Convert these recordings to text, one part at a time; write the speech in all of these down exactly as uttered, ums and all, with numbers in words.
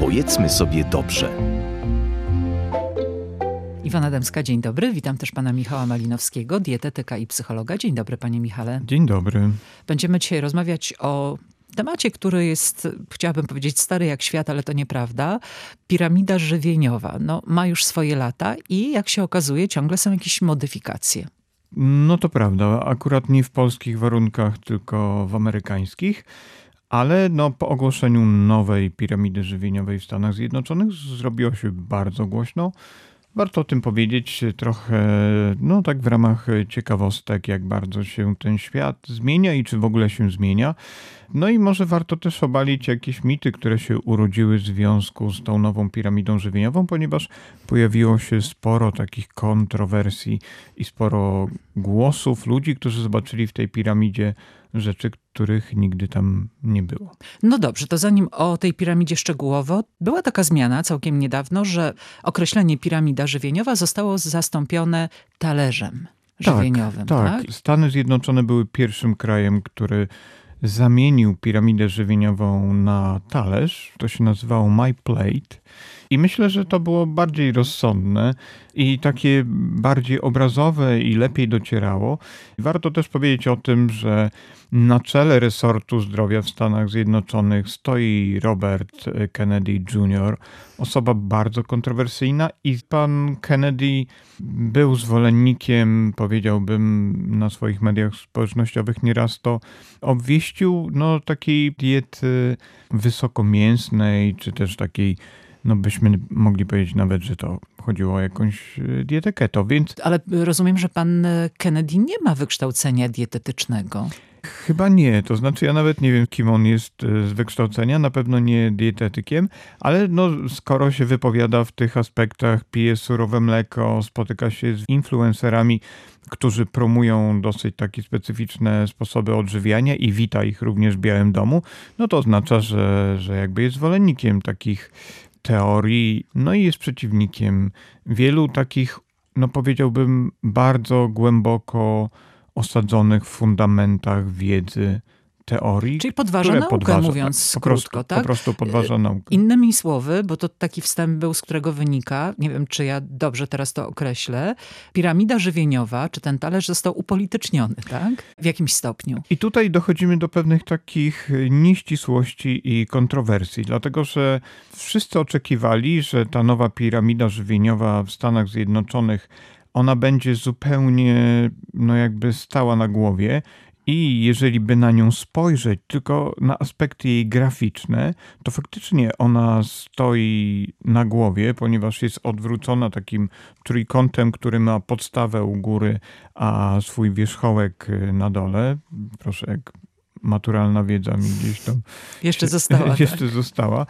Powiedzmy sobie dobrze. Iwona Dębska, dzień dobry. Witam też pana Michała Malinowskiego, dietetyka i psychologa. Dzień dobry, panie Michale. Dzień dobry. Będziemy dzisiaj rozmawiać o temacie, który jest, chciałabym powiedzieć, stary jak świat, ale to nieprawda. Piramida żywieniowa. No, ma już swoje lata i jak się okazuje, ciągle są jakieś modyfikacje. No to prawda. Akurat nie w polskich warunkach, tylko w amerykańskich. Ale no, po ogłoszeniu nowej piramidy żywieniowej w Stanach Zjednoczonych zrobiło się bardzo głośno. Warto o tym powiedzieć trochę, no tak w ramach ciekawostek, jak bardzo się ten świat zmienia i czy w ogóle się zmienia. No i może warto też obalić jakieś mity, które się urodziły w związku z tą nową piramidą żywieniową, ponieważ pojawiło się sporo takich kontrowersji i sporo głosów ludzi, którzy zobaczyli w tej piramidzie rzeczy, których nigdy tam nie było. No dobrze, to zanim o tej piramidzie szczegółowo, była taka zmiana całkiem niedawno, że określenie piramida żywieniowa zostało zastąpione talerzem żywieniowym. Tak, tak. Stany Zjednoczone były pierwszym krajem, który zamienił piramidę żywieniową na talerz. To się nazywało My Plate. I myślę, że to było bardziej rozsądne i takie bardziej obrazowe i lepiej docierało. Warto też powiedzieć o tym, że na czele resortu zdrowia w Stanach Zjednoczonych stoi Robert Kennedy junior, osoba bardzo kontrowersyjna i pan Kennedy był zwolennikiem, powiedziałbym, na swoich mediach społecznościowych nieraz to obwieścił, no takiej diety wysokomięsnej, czy też takiej, no byśmy mogli powiedzieć nawet, że to chodziło o jakąś dietę keto, więc... Ale rozumiem, że pan Kennedy nie ma wykształcenia dietetycznego. Chyba nie, to znaczy ja nawet nie wiem, kim on jest z wykształcenia, na pewno nie dietetykiem, ale no skoro się wypowiada w tych aspektach, pije surowe mleko, spotyka się z influencerami, którzy promują dosyć takie specyficzne sposoby odżywiania i wita ich również w Białym Domu, no to oznacza, że, że jakby jest zwolennikiem takich teorii, no i jest przeciwnikiem wielu takich, no powiedziałbym, bardzo głęboko osadzonych w fundamentach wiedzy teorii. Czyli podważa naukę, podważa, mówiąc tak, po krótko, prostu, tak? Po prostu podważa naukę. Innymi słowy, bo to taki wstęp był, z którego wynika, nie wiem, czy ja dobrze teraz to określę, piramida żywieniowa, czy ten talerz został upolityczniony, tak? W jakimś stopniu. I tutaj dochodzimy do pewnych takich nieścisłości i kontrowersji, dlatego że wszyscy oczekiwali, że ta nowa piramida żywieniowa w Stanach Zjednoczonych ona będzie zupełnie, no jakby stała na głowie i jeżeli by na nią spojrzeć tylko na aspekty jej graficzne, to faktycznie ona stoi na głowie, ponieważ jest odwrócona takim trójkątem, który ma podstawę u góry, a swój wierzchołek na dole. Proszę, jak maturalna wiedza mi gdzieś tam jeszcze została. jeszcze tak. została.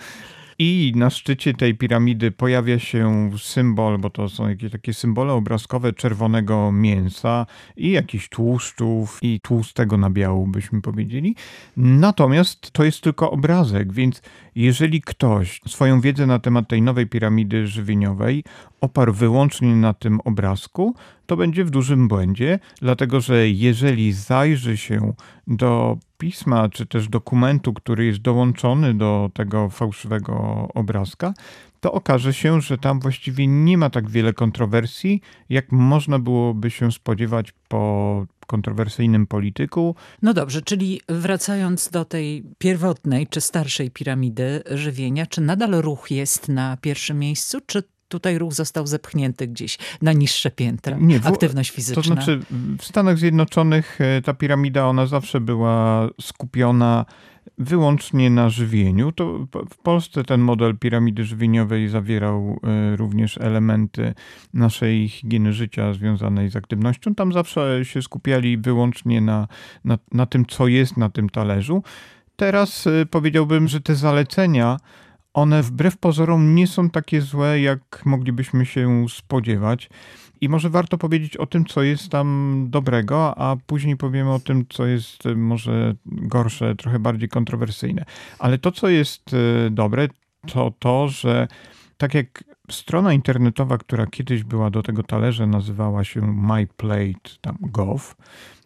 I na szczycie tej piramidy pojawia się symbol, bo to są jakieś takie symbole obrazkowe czerwonego mięsa i jakichś tłuszczów i tłustego nabiału, byśmy powiedzieli. Natomiast to jest tylko obrazek, więc jeżeli ktoś swoją wiedzę na temat tej nowej piramidy żywieniowej oparł wyłącznie na tym obrazku, to będzie w dużym błędzie, dlatego że jeżeli zajrzy się do pisma, czy też dokumentu, który jest dołączony do tego fałszywego obrazka, to okaże się, że tam właściwie nie ma tak wiele kontrowersji, jak można byłoby się spodziewać po kontrowersyjnym polityku. No dobrze, czyli wracając do tej pierwotnej czy starszej piramidy żywienia, czy nadal ruch jest na pierwszym miejscu, czy tutaj ruch został zepchnięty gdzieś na niższe piętra, Nie, w, aktywność fizyczna? To znaczy w Stanach Zjednoczonych ta piramida, ona zawsze była skupiona wyłącznie na żywieniu. To w Polsce ten model piramidy żywieniowej zawierał również elementy naszej higieny życia związanej z aktywnością. Tam zawsze się skupiali wyłącznie na, na, na tym, co jest na tym talerzu. Teraz powiedziałbym, że te zalecenia one wbrew pozorom nie są takie złe, jak moglibyśmy się spodziewać. I może warto powiedzieć o tym, co jest tam dobrego, a później powiemy o tym, co jest może gorsze, trochę bardziej kontrowersyjne. Ale to, co jest dobre, to to, że tak jak strona internetowa, która kiedyś była do tego talerza, nazywała się myplate tam gov,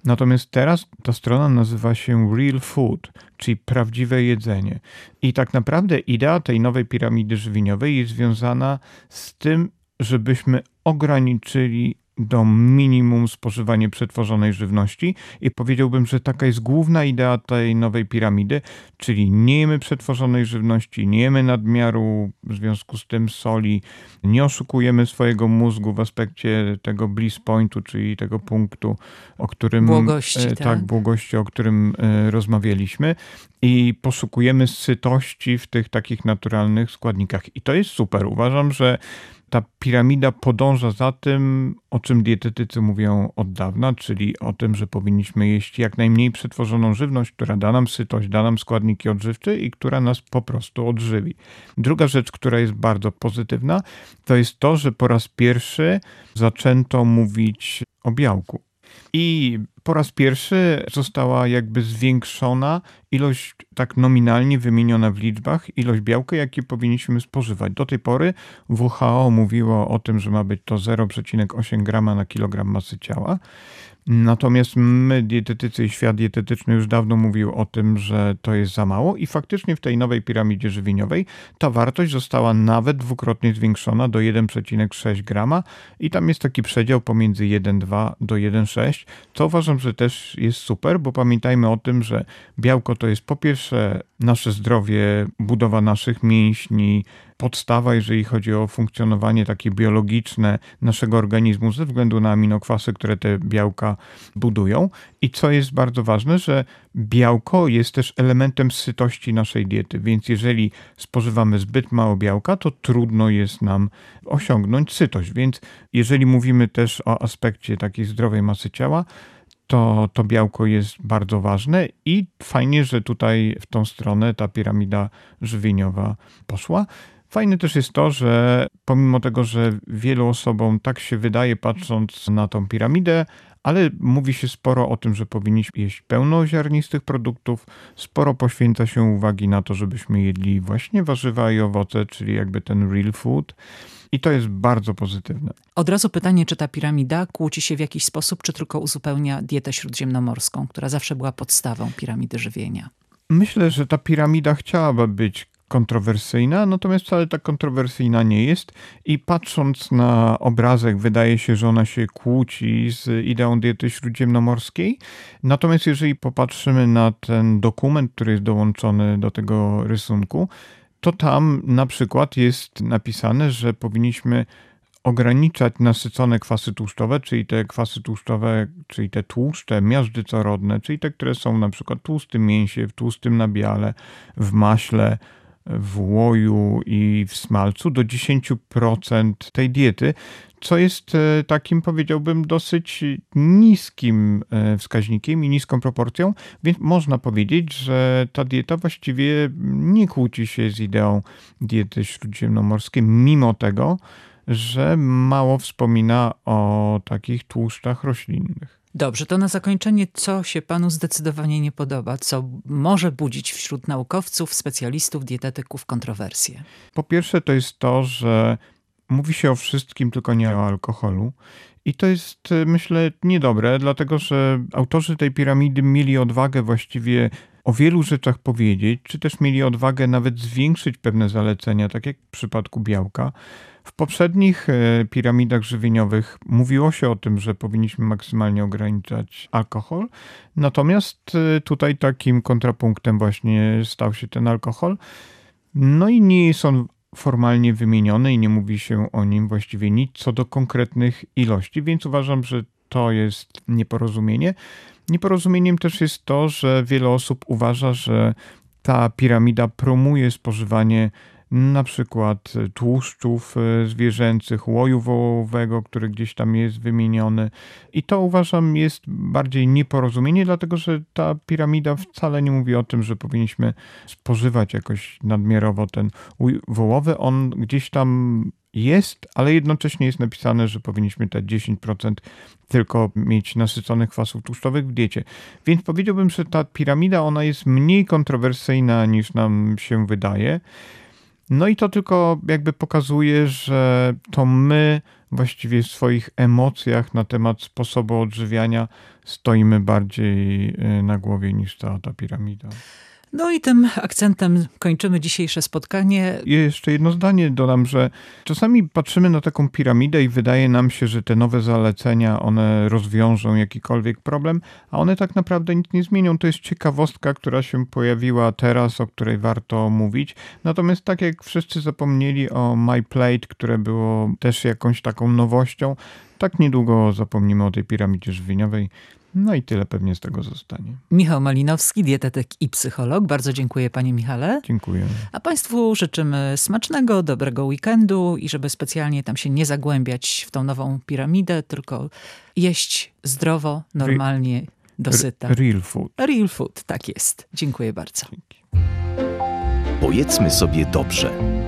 Natomiast teraz ta strona nazywa się Real Food, czyli prawdziwe jedzenie. I tak naprawdę idea tej nowej piramidy żywieniowej jest związana z tym, żebyśmy ograniczyli do minimum spożywanie przetworzonej żywności i powiedziałbym, że taka jest główna idea tej nowej piramidy, czyli nie jemy przetworzonej żywności, nie jemy nadmiaru w związku z tym soli, nie oszukujemy swojego mózgu w aspekcie tego bliss pointu, czyli tego punktu, o którym Błogości, tak, tak? błogości, o którym e, rozmawialiśmy i poszukujemy sytości w tych takich naturalnych składnikach. I to jest super. Uważam, że ta piramida podąża za tym, o czym dietetycy mówią od dawna, czyli o tym, że powinniśmy jeść jak najmniej przetworzoną żywność, która da nam sytość, da nam składniki odżywcze i która nas po prostu odżywi. Druga rzecz, która jest bardzo pozytywna, to jest to, że po raz pierwszy zaczęto mówić o białku. I po raz pierwszy została jakby zwiększona ilość, tak nominalnie wymieniona w liczbach, ilość białka, jakie powinniśmy spożywać. Do tej pory W H O mówiło o tym, że ma być to zero przecinek osiem grama na kilogram masy ciała. Natomiast my, dietetycy i świat dietetyczny już dawno mówił o tym, że to jest za mało i faktycznie w tej nowej piramidzie żywieniowej ta wartość została nawet dwukrotnie zwiększona do jeden przecinek sześć grama i tam jest taki przedział pomiędzy jeden przecinek dwa do jeden przecinek sześć, co uważam, że też jest super, bo pamiętajmy o tym, że białko to jest po pierwsze nasze zdrowie, budowa naszych mięśni, podstawa, jeżeli chodzi o funkcjonowanie takie biologiczne naszego organizmu ze względu na aminokwasy, które te białka budują. I co jest bardzo ważne, że białko jest też elementem sytości naszej diety, więc jeżeli spożywamy zbyt mało białka, to trudno jest nam osiągnąć sytość. Więc jeżeli mówimy też o aspekcie takiej zdrowej masy ciała, to, to białko jest bardzo ważne i fajnie, że tutaj w tą stronę ta piramida żywieniowa poszła. Fajne też jest to, że pomimo tego, że wielu osobom tak się wydaje patrząc na tą piramidę, ale mówi się sporo o tym, że powinniśmy jeść pełnoziarnistych produktów, sporo poświęca się uwagi na to, żebyśmy jedli właśnie warzywa i owoce, czyli jakby ten real food. I to jest bardzo pozytywne. Od razu pytanie, czy ta piramida kłóci się w jakiś sposób, czy tylko uzupełnia dietę śródziemnomorską, która zawsze była podstawą piramidy żywienia? Myślę, że ta piramida chciałaby być kontrowersyjna, natomiast wcale tak kontrowersyjna nie jest i patrząc na obrazek wydaje się, że ona się kłóci z ideą diety śródziemnomorskiej. Natomiast jeżeli popatrzymy na ten dokument, który jest dołączony do tego rysunku, to tam na przykład jest napisane, że powinniśmy ograniczać nasycone kwasy tłuszczowe, czyli te kwasy tłuszczowe, czyli te tłuszcze miażdżycorodne, czyli te, które są na przykład w tłustym mięsie, w tłustym nabiale, w maśle, w łoju i w smalcu do dziesięć procent tej diety, co jest takim, powiedziałbym, dosyć niskim wskaźnikiem i niską proporcją, więc można powiedzieć, że ta dieta właściwie nie kłóci się z ideą diety śródziemnomorskiej, mimo tego, że mało wspomina o takich tłuszczach roślinnych. Dobrze, to na zakończenie, co się panu zdecydowanie nie podoba, co może budzić wśród naukowców, specjalistów, dietetyków kontrowersje? Po pierwsze to jest to, że mówi się o wszystkim, tylko nie o alkoholu. I to jest, myślę, niedobre, dlatego że autorzy tej piramidy mieli odwagę właściwie o wielu rzeczach powiedzieć, czy też mieli odwagę nawet zwiększyć pewne zalecenia, tak jak w przypadku białka. W poprzednich piramidach żywieniowych mówiło się o tym, że powinniśmy maksymalnie ograniczać alkohol, natomiast tutaj takim kontrapunktem właśnie stał się ten alkohol. No i nie jest on formalnie wymieniony i nie mówi się o nim właściwie nic co do konkretnych ilości, więc uważam, że to jest nieporozumienie. Nieporozumieniem też jest to, że wiele osób uważa, że ta piramida promuje spożywanie na przykład tłuszczów zwierzęcych, łoju wołowego, który gdzieś tam jest wymieniony. I to uważam jest bardziej nieporozumienie, dlatego że ta piramida wcale nie mówi o tym, że powinniśmy spożywać jakoś nadmiarowo ten łój wołowy. On gdzieś tam jest, ale jednocześnie jest napisane, że powinniśmy te dziesięć procent tylko mieć nasyconych kwasów tłuszczowych w diecie. Więc powiedziałbym, że ta piramida ona jest mniej kontrowersyjna niż nam się wydaje. No i to tylko jakby pokazuje, że to my właściwie w swoich emocjach na temat sposobu odżywiania stoimy bardziej na głowie niż ta, ta piramida. No i tym akcentem kończymy dzisiejsze spotkanie. I jeszcze jedno zdanie dodam, że czasami patrzymy na taką piramidę i wydaje nam się, że te nowe zalecenia, one rozwiążą jakikolwiek problem, a one tak naprawdę nic nie zmienią. To jest ciekawostka, która się pojawiła teraz, o której warto mówić. Natomiast tak jak wszyscy zapomnieli o MyPlate, które było też jakąś taką nowością, tak niedługo zapomnimy o tej piramidzie żywieniowej. No i tyle pewnie z tego zostanie. Michał Malinowski, dietetyk i psycholog. Bardzo dziękuję panie Michale. Dziękuję. A państwu życzymy smacznego, dobrego weekendu i żeby specjalnie tam się nie zagłębiać w tą nową piramidę, tylko jeść zdrowo, normalnie, dosyta. Real food. Real food, tak jest. Dziękuję bardzo. Dzięki. Powiedzmy sobie dobrze.